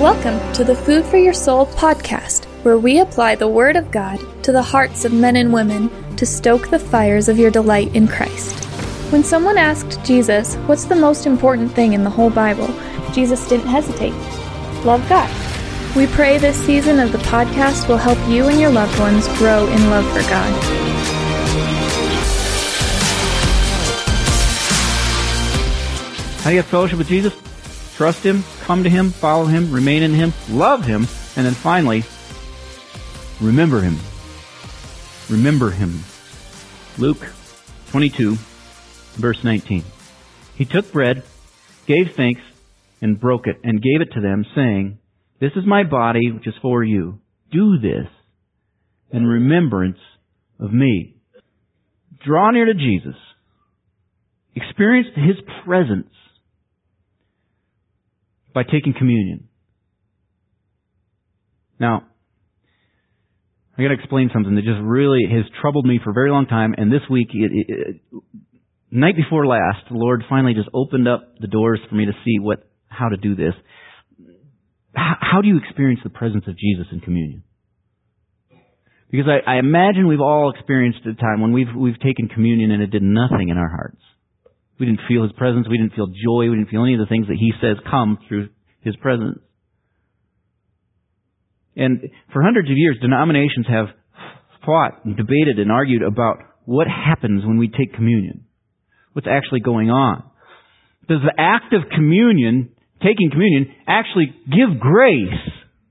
Welcome to the Food for Your Soul podcast, where we apply the Word of God to the hearts of men and women to stoke the fires of your delight in Christ. When someone asked Jesus, what's the most important thing in the whole Bible, Jesus didn't hesitate. Love God. We pray this season of the podcast will help you and your loved ones grow in love for God. How do you have fellowship with Jesus? Trust Him, come to Him, follow Him, remain in Him, love Him, and then finally, remember Him. Remember Him. Luke 22, verse 19. He took bread, gave thanks, and broke it, and gave it to them, saying, "This is my body, which is for you. Do this in remembrance of me." Draw near to Jesus. Experience His presence by taking communion. Now, I got to explain something that just really has troubled me for a very long time. And this week, night before last, the Lord finally just opened up the doors for me to see how to do this. How do you experience the presence of Jesus in communion? Because I imagine we've all experienced a time when we've taken communion and it did nothing in our hearts. We didn't feel His presence. We didn't feel joy. We didn't feel any of the things that He says come through His presence. And for hundreds of years, denominations have fought and debated and argued about what happens when we take communion. What's actually going on? Does the act of communion, taking communion, actually give grace?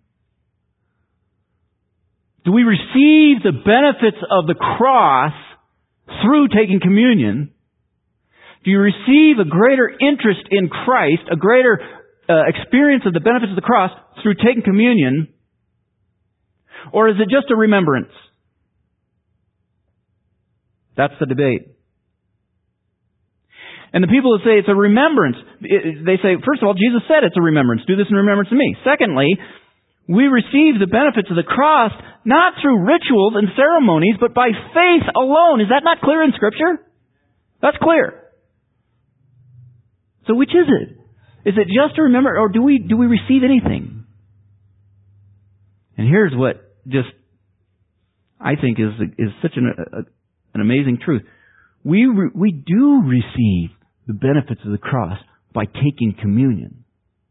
Do we receive the benefits of the cross through taking communion? Do you receive a greater interest in Christ, a greater experience of the benefits of the cross through taking communion? Or is it just a remembrance? That's the debate. And the people who say it's a remembrance, they say, first of all, Jesus said it's a remembrance. Do this in remembrance of me. Secondly, we receive the benefits of the cross not through rituals and ceremonies, but by faith alone. Is that not clear in Scripture? That's clear. So which is it? Is it just to remember, or do we receive anything? And here's what I think is such an amazing truth. We do receive the benefits of the cross by taking communion.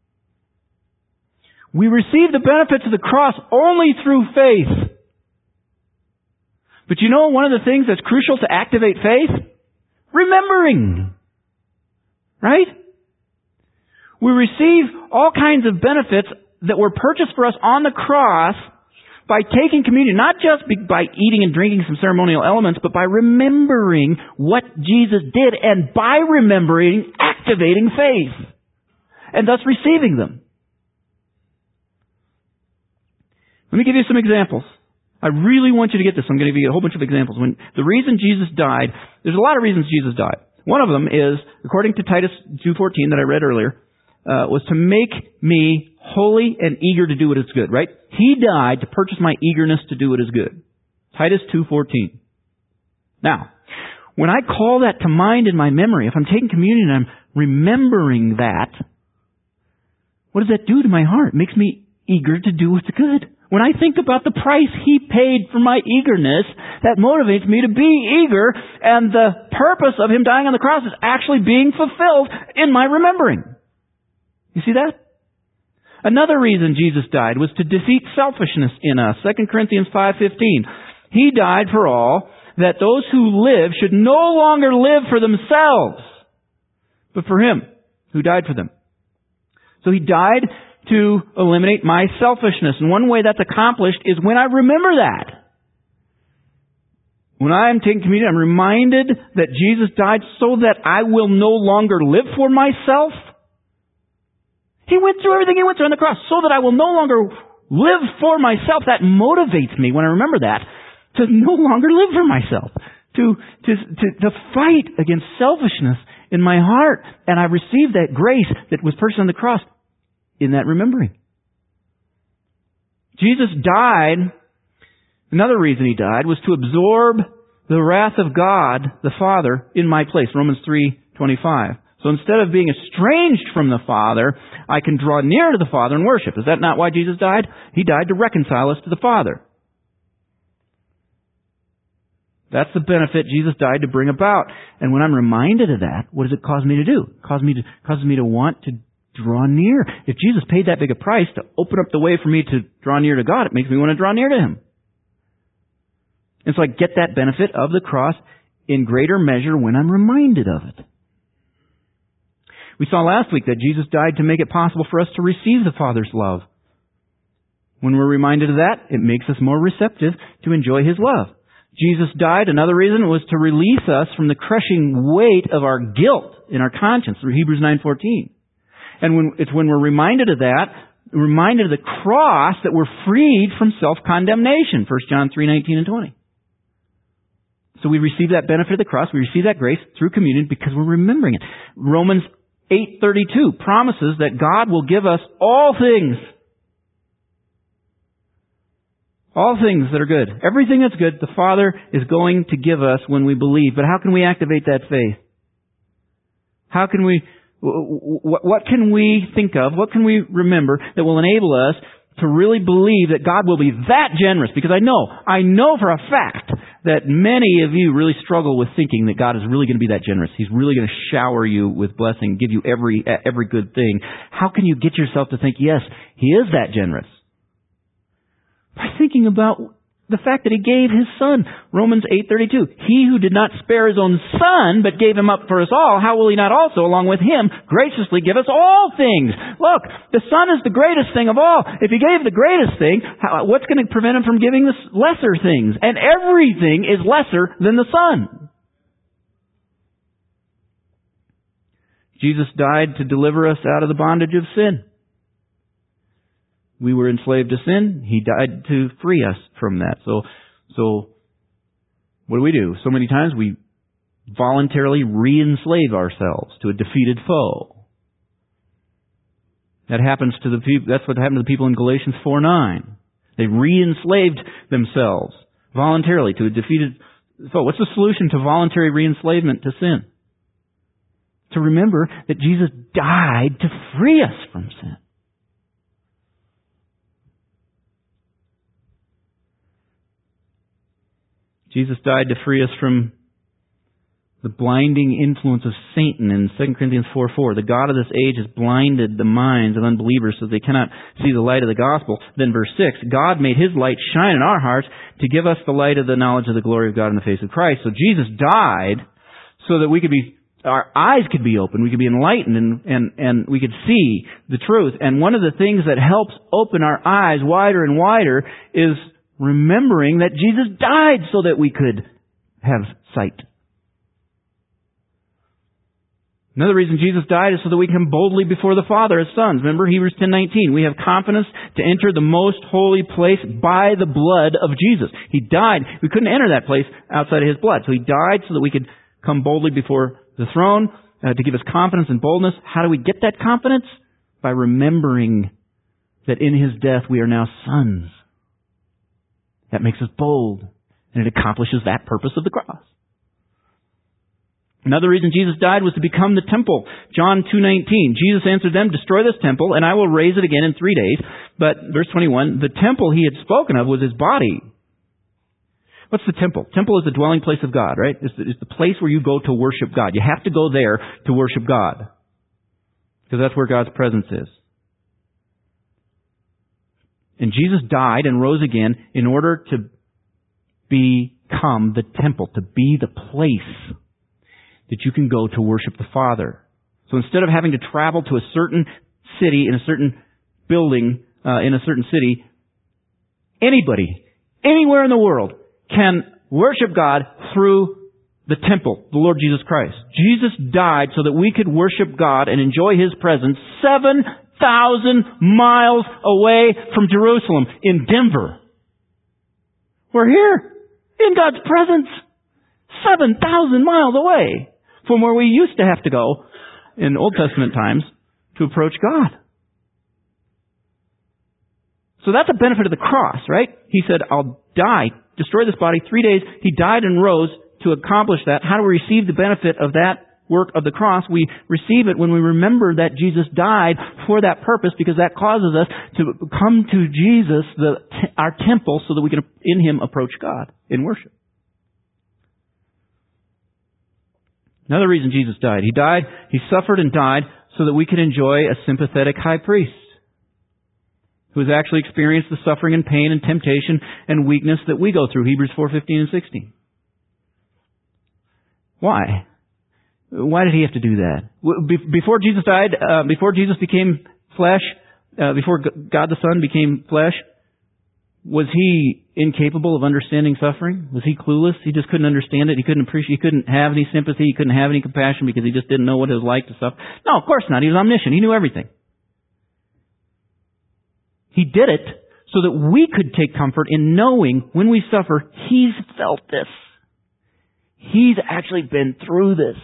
We receive the benefits of the cross only through faith. But you know one of the things that's crucial to activate faith? Remembering. Right? We receive all kinds of benefits that were purchased for us on the cross by taking communion, not just by eating and drinking some ceremonial elements, but by remembering what Jesus did, and by remembering, activating faith, and thus receiving them. Let me give you some examples. I really want you to get this. I'm going to give you a whole bunch of examples. When the reason Jesus died, there's a lot of reasons Jesus died. One of them is, according to Titus 2:14 that I read earlier, was to make me holy and eager to do what is good, right? He died to purchase my eagerness to do what is good. Titus 2:14. Now, when I call that to mind in my memory, if I'm taking communion and I'm remembering that, what does that do to my heart? It makes me eager to do what's good. When I think about the price He paid for my eagerness, that motivates me to be eager, and the purpose of Him dying on the cross is actually being fulfilled in my remembering. You see that? Another reason Jesus died was to defeat selfishness in us. 2 Corinthians 5:15. He died for all, that those who live should no longer live for themselves, but for Him who died for them. So He died to eliminate my selfishness. And one way that's accomplished is when I remember that. When I am taking communion, I'm reminded that Jesus died so that I will no longer live for myself. He went through everything He went through on the cross so that I will no longer live for myself. That motivates me when I remember that, to no longer live for myself, to fight against selfishness in my heart. And I receive that grace that was purchased on the cross in that remembering. Jesus died, another reason He died was to absorb the wrath of God the Father in my place. Romans 3:25. So instead of being estranged from the Father, I can draw near to the Father and worship. Is that not why Jesus died? He died to reconcile us to the Father. That's the benefit Jesus died to bring about. And when I'm reminded of that, what does it cause me to do? It causes me to want to draw near. If Jesus paid that big a price to open up the way for me to draw near to God, it makes me want to draw near to Him. And so I get that benefit of the cross in greater measure when I'm reminded of it. We saw last week that Jesus died to make it possible for us to receive the Father's love. When we're reminded of that, it makes us more receptive to enjoy His love. Jesus died, another reason, was to release us from the crushing weight of our guilt in our conscience through Hebrews 9:14. And when we're reminded of that, reminded of the cross, that we're freed from self-condemnation, 1 John 3:19 and 20. So we receive that benefit of the cross, we receive that grace through communion because we're remembering it. Romans 8:32 promises that God will give us all things. All things that are good. Everything that's good, the Father is going to give us when we believe. But how can we activate that faith? How can we, what can we think of, what can we remember that will enable us to really believe that God will be that generous? Because I know for a fact that many of you really struggle with thinking that God is really going to be that generous. He's really going to shower you with blessing, give you every good thing. How can you get yourself to think, yes, He is that generous? By thinking about the fact that He gave His Son. Romans 8:32. He who did not spare His own Son, but gave Him up for us all, how will He not also, along with Him, graciously give us all things? Look, the Son is the greatest thing of all. If He gave the greatest thing, what's going to prevent Him from giving the lesser things? And everything is lesser than the Son. Jesus died to deliver us out of the bondage of sin. We were enslaved to sin. He died to free us from that. So what do? So many times we voluntarily re-enslave ourselves to a defeated foe. That happens to the people. That's what happened to the people in Galatians 4:9. They re-enslaved themselves voluntarily to a defeated foe. What's the solution to voluntary re-enslavement to sin? To remember that Jesus died to free us from sin. Jesus died to free us from the blinding influence of Satan in 2 Corinthians 4:4. The God of this age has blinded the minds of unbelievers so they cannot see the light of the gospel. Then verse 6, God made His light shine in our hearts to give us the light of the knowledge of the glory of God in the face of Christ. So Jesus died so that our eyes could be open, we could be enlightened, and we could see the truth. And one of the things that helps open our eyes wider and wider is remembering that Jesus died so that we could have sight. Another reason Jesus died is so that we come boldly before the Father as sons. Remember Hebrews 10:19. We have confidence to enter the most holy place by the blood of Jesus. He died. We couldn't enter that place outside of His blood. So He died so that we could come boldly before the throne to give us confidence and boldness. How do we get that confidence? By remembering that in His death we are now sons. That makes us bold, and it accomplishes that purpose of the cross. Another reason Jesus died was to become the temple. John 2:19. Jesus answered them, destroy this temple, and I will raise it again in 3 days. But, verse 21, the temple He had spoken of was His body. What's the temple? Temple is the dwelling place of God, right? It's the place where you go to worship God. You have to go there to worship God, because that's where God's presence is. And Jesus died and rose again in order to become the temple, to be the place that you can go to worship the Father. So instead of having to travel to a certain city, in a certain building, in a certain city, anybody, anywhere in the world, can worship God through the temple, the Lord Jesus Christ. Jesus died so that we could worship God and enjoy His presence 7,000 miles away from Jerusalem, in Denver. We're here in God's presence 7,000 miles away from where we used to have to go in Old Testament times to approach God. So that's a benefit of the cross, right? He said, I'll die, destroy this body, 3 days. He died and rose to accomplish that. How do we receive the benefit of that work of the cross. We receive it when we remember that Jesus died for that purpose, because that causes us to come to Jesus, our temple, so that we can in Him approach God in worship. Another reason Jesus died. He suffered and died so that we could enjoy a sympathetic high priest who has actually experienced the suffering and pain and temptation and weakness that we go through. Hebrews 4:15 and 16. Why? Why did He have to do that? Before Jesus died, before Jesus became flesh, before God the Son became flesh, was He incapable of understanding suffering? Was He clueless? He just couldn't understand it? He couldn't appreciate, He couldn't have any sympathy, He couldn't have any compassion because He just didn't know what it was like to suffer? No, of course not. He was omniscient. He knew everything. He did it so that we could take comfort in knowing when we suffer, He's felt this. He's actually been through this.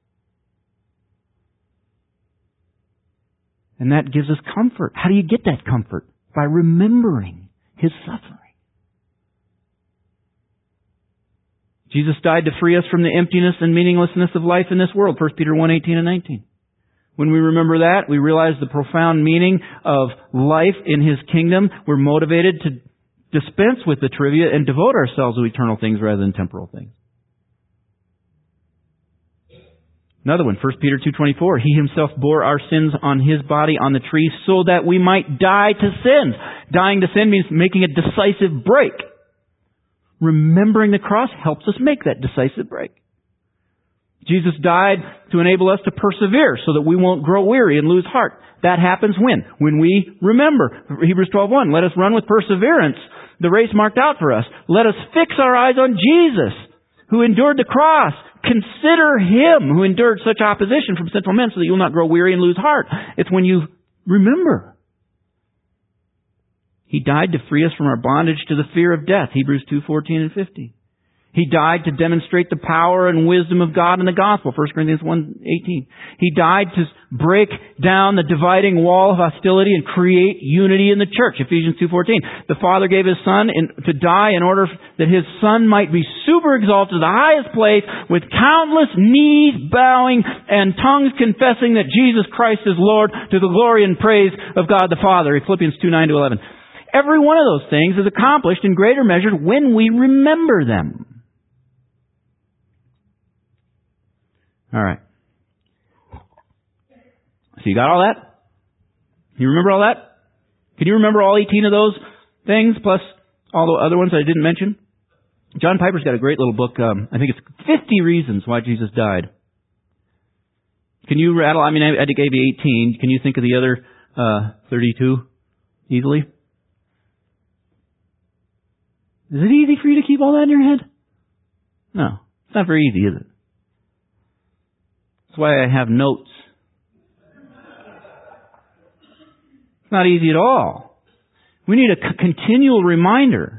And that gives us comfort. How do you get that comfort? By remembering His suffering. Jesus died to free us from the emptiness and meaninglessness of life in this world. 1 Peter 1:18 and 19. When we remember that, we realize the profound meaning of life in His kingdom. We're motivated to dispense with the trivia and devote ourselves to eternal things rather than temporal things. Another one, 1 Peter 2:24. He Himself bore our sins on His body on the tree so that we might die to sin. Dying to sin means making a decisive break. Remembering the cross helps us make that decisive break. Jesus died to enable us to persevere so that we won't grow weary and lose heart. That happens when? When we remember. Hebrews 12:1. Let us run with perseverance the race marked out for us. Let us fix our eyes on Jesus, who endured the cross. Consider Him who endured such opposition from sinful men so that you'll not grow weary and lose heart. It's when you remember. He died to free us from our bondage to the fear of death. Hebrews 2:14 and 15. He died to demonstrate the power and wisdom of God in the gospel. 1 Corinthians 1:18. He died to break down the dividing wall of hostility and create unity in the church. Ephesians 2:14. The Father gave His Son to die in order that His Son might be super exalted to the highest place with countless knees bowing and tongues confessing that Jesus Christ is Lord to the glory and praise of God the Father. Philippians 2:9 to 11. Every one of those things is accomplished in greater measure when we remember them. All right. So you got all that? You remember all that? Can you remember all 18 of those things, plus all the other ones that I didn't mention? John Piper's got a great little book. I think it's 50 Reasons Why Jesus Died. Can you rattle? I gave you 18. Can you think of the other 32 easily? Is it easy for you to keep all that in your head? No. It's not very easy, is it? That's why I have notes. It's not easy at all. We need a continual reminder.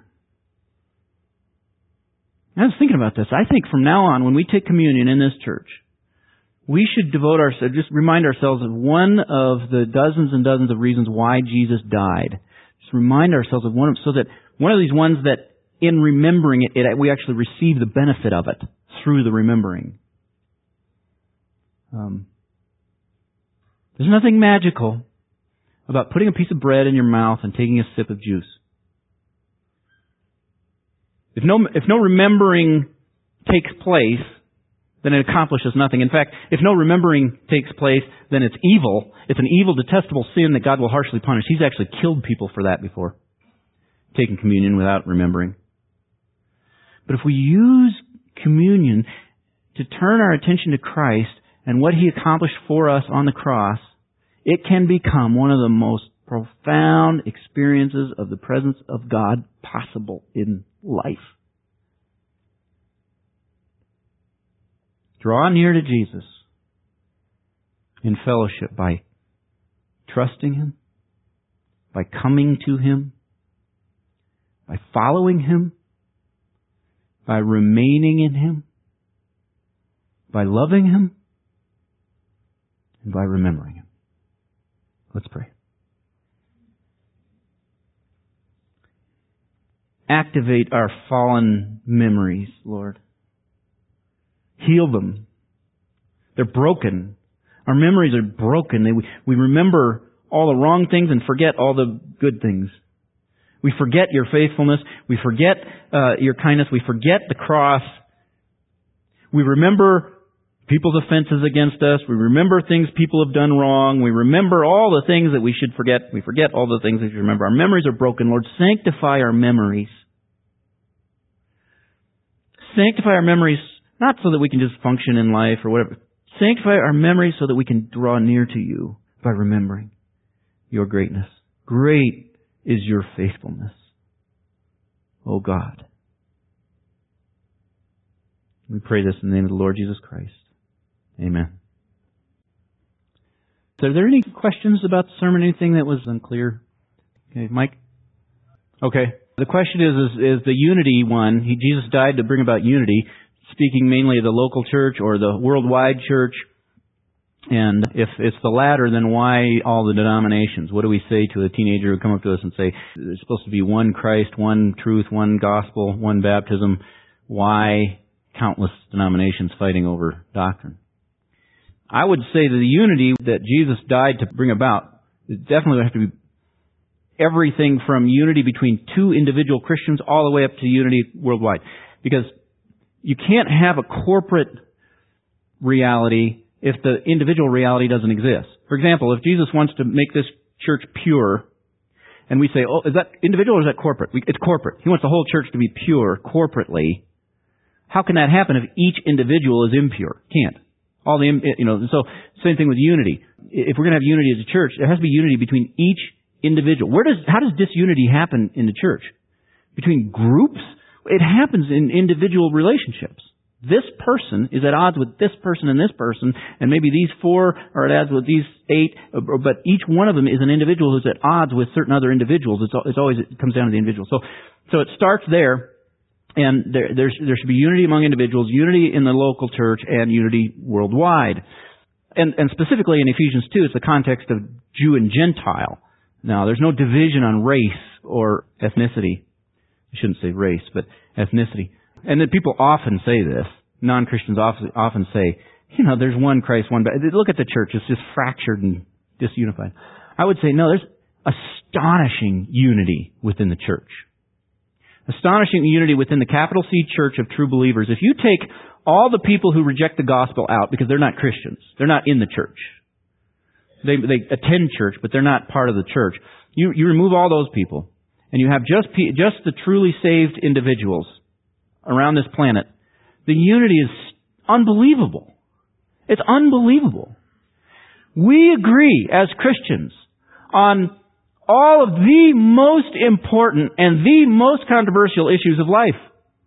I was thinking about this. I think from now on, when we take communion in this church, we should devote ourselves, just remind ourselves of one of the dozens and dozens of reasons why Jesus died. Just remind ourselves of one of, so that one of these ones that in remembering it, we actually receive the benefit of it through the remembering. There's nothing magical about putting a piece of bread in your mouth and taking a sip of juice. If no remembering takes place, then it accomplishes nothing. In fact, if no remembering takes place, then it's evil. It's an evil, detestable sin that God will harshly punish. He's actually killed people for that before, taking communion without remembering. But if we use communion to turn our attention to Christ and what He accomplished for us on the cross, it can become one of the most profound experiences of the presence of God possible in life. Draw near to Jesus in fellowship by trusting Him, by coming to Him, by following Him, by remaining in Him, by loving Him, and by remembering Him. Let's pray. Activate our fallen memories, Lord. Heal them. They're broken. Our memories are broken. We remember all the wrong things and forget all the good things. We forget your faithfulness. We forget your kindness. We forget the cross. We remember people's offenses against us. We remember things people have done wrong. We remember all the things that we should forget. We forget all the things that we should remember. Our memories are broken. Lord, sanctify our memories. Sanctify our memories, not so that we can just function in life or whatever. Sanctify our memories so that we can draw near to you by remembering your greatness. Great is your faithfulness, O God. We pray this in the name of the Lord Jesus Christ. Amen. So are there any questions about the sermon? Anything that was unclear? Okay, Mike? Okay. The question is the unity one. Jesus died to bring about unity, speaking mainly of the local church or the worldwide church. And if it's the latter, then why all the denominations? What do we say to a teenager who come up to us and say, there's supposed to be one Christ, one truth, one gospel, one baptism? Why countless denominations fighting over doctrine? I would say that the unity that Jesus died to bring about, it definitely would have to be everything from unity between two individual Christians all the way up to unity worldwide. Because you can't have a corporate reality if the individual reality doesn't exist. For example, if Jesus wants to make this church pure, and we say, oh, is that individual or is that corporate? It's corporate. He wants the whole church to be pure corporately. How can that happen if each individual is impure? Can't. So same thing with unity. If we're going to have unity as a church, there has to be unity between each individual. How does disunity happen in the church? Between groups? It happens in individual relationships. This person is at odds with this person and this person, and maybe these four are at odds with these 8, but each one of them is an individual who's at odds with certain other individuals. It comes down to the individual. So it starts there. And there should be unity among individuals, unity in the local church, and unity worldwide. And specifically in Ephesians 2, it's the context of Jew and Gentile. Now, there's no division on race or ethnicity. I shouldn't say race, but ethnicity. And then people often say this. Non-Christians often say, there's one Christ, one baptism. Look at the church. It's just fractured and disunified. I would say, no, there's astonishing unity within the church. Astonishing unity within the capital C Church of true believers. If you take all the people who reject the gospel out because they're not Christians, they're not in the church. They attend church, but they're not part of the church. You remove all those people, and you have just the truly saved individuals around this planet. The unity is unbelievable. It's unbelievable. We agree as Christians on all of the most important and the most controversial issues of life.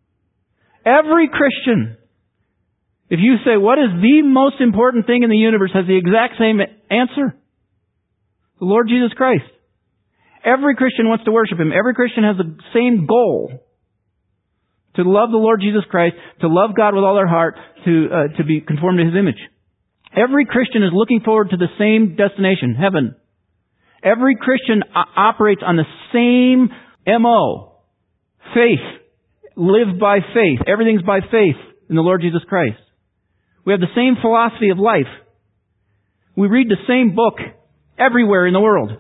Every Christian, if you say, what is the most important thing in the universe, has the exact same answer. The Lord Jesus Christ. Every Christian wants to worship Him. Every Christian has the same goal. To love the Lord Jesus Christ, to love God with all their heart, to be conformed to His image. Every Christian is looking forward to the same destination, heaven. Every Christian operates on the same MO. Faith. Live by faith. Everything's by faith in the Lord Jesus Christ. We have the same philosophy of life. We read the same book everywhere in the world.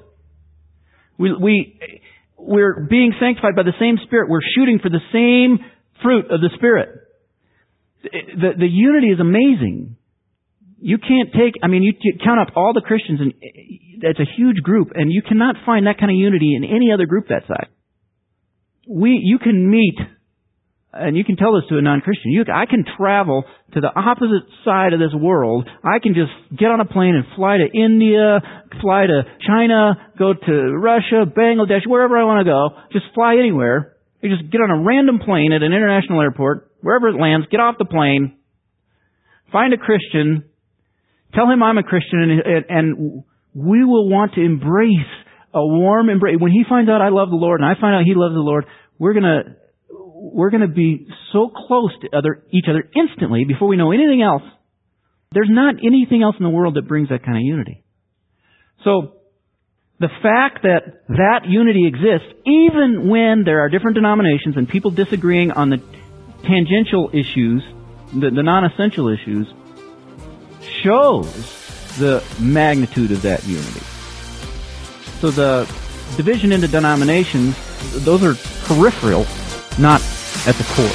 We're being sanctified by the same Spirit. We're shooting for the same fruit of the Spirit. The unity is amazing. You can't you count up all the Christians, and that's a huge group, and you cannot find that kind of unity in any other group that size. You can meet, and you can tell this to a non-Christian, I can travel to the opposite side of this world. I can just get on a plane and fly to India, fly to China, go to Russia, Bangladesh, wherever I want to go. Just fly anywhere. You just get on a random plane at an international airport, wherever it lands, get off the plane, find a Christian, tell him I'm a Christian, and we will want to embrace a warm embrace. When he finds out I love the Lord, and I find out he loves the Lord, we're gonna be so close to each other instantly before we know anything else. There's not anything else in the world that brings that kind of unity. So, the fact that unity exists, even when there are different denominations and people disagreeing on the tangential issues, the non-essential issues, shows the magnitude of that unity. So the division into denominations, those are peripheral, not at the core.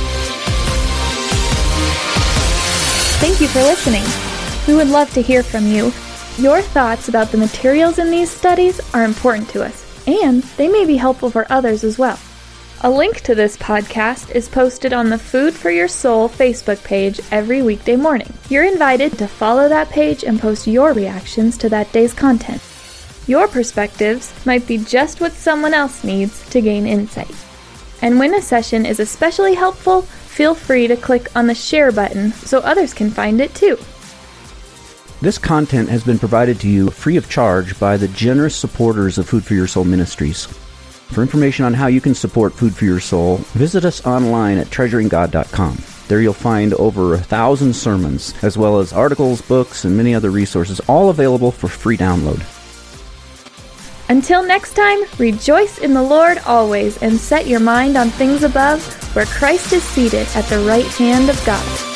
Thank you for listening. We would love to hear from you. Your thoughts about the materials in these studies are important to us, and they may be helpful for others as well. A link to this podcast is posted on the Food for Your Soul Facebook page every weekday morning. You're invited to follow that page and post your reactions to that day's content. Your perspectives might be just what someone else needs to gain insight. And when a session is especially helpful, feel free to click on the share button so others can find it too. This content has been provided to you free of charge by the generous supporters of Food for Your Soul Ministries. For information on how you can support Food for Your Soul, visit us online at treasuringgod.com. There you'll find over 1,000 sermons, as well as articles, books, and many other resources, all available for free download. Until next time, rejoice in the Lord always and set your mind on things above, where Christ is seated at the right hand of God.